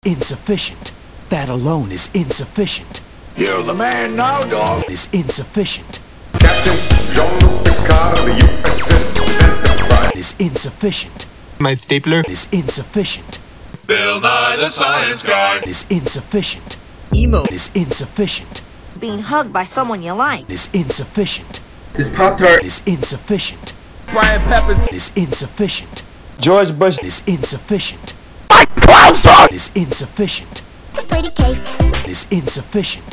insufficient. That alone is insufficient. You're the man now, dog. Is insufficient. Captain Jean-Luc Picard of the USS Enterprise. Is insufficient. My stapler Is insufficient. Bill Nye the Science Guy. Is insufficient. Emo. Is insufficient. Being hugged by someone you like. Is insufficient. This Pop-Tart Is insufficient. Brian Peppers. Is insufficient. George Bush Is insufficient. Is insufficient. Pretty cake. Is insufficient.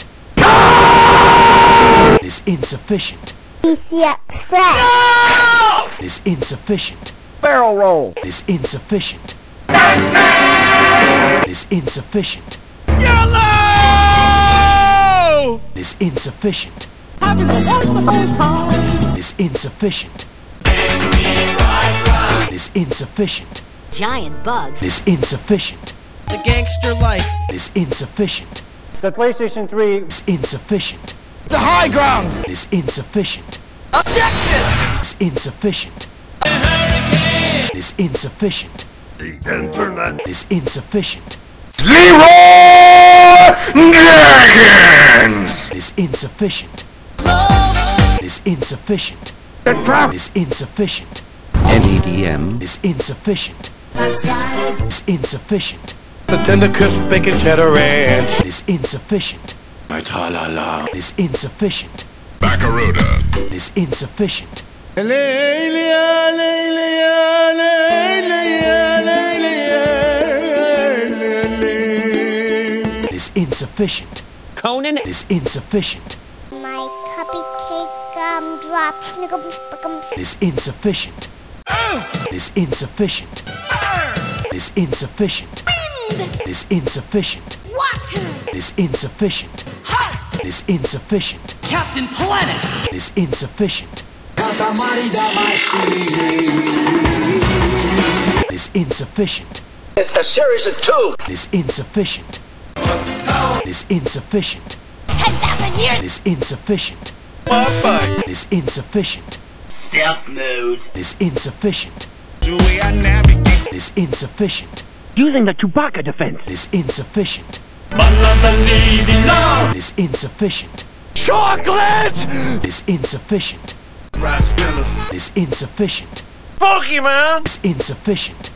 Is insufficient. PC Express. Is insufficient. Barrel roll. Is insufficient. Is insufficient. Yellow! Is insufficient. Having a wonderful time. Is insufficient. Is insufficient. Giant bugs. Is insufficient. The gangster life. Is insufficient. The PlayStation 3 Is insufficient. The high ground. Is insufficient. Objection! Is insufficient. Is insufficient. The internet. Is insufficient. Leroy Jenkins. Is insufficient. Is insufficient. The trap. Is insufficient. NEDM Is insufficient. Is insufficient. The tender crisp bacon cheddar ranch. Is insufficient. My tra-la-la. Is insufficient. Macaroona. Is insufficient. Is insufficient. Conan. Is insufficient. My cupcake gumdrop snickums. Is insufficient. Is insufficient. Is insufficient. Is insufficient. Water. Is insufficient. Is insufficient. Captain Planet. Is insufficient. Is insufficient. A series of two. Is insufficient. Is insufficient. 10,000 years. Is insufficient. Is insufficient. Stealth mode. Is insufficient. Do we navigate? Is insufficient. using the Chewbacca defense. Is insufficient. Is insufficient. Chocolate! Is insufficient. Raspberries. Is insufficient. Pokemon! Is insufficient.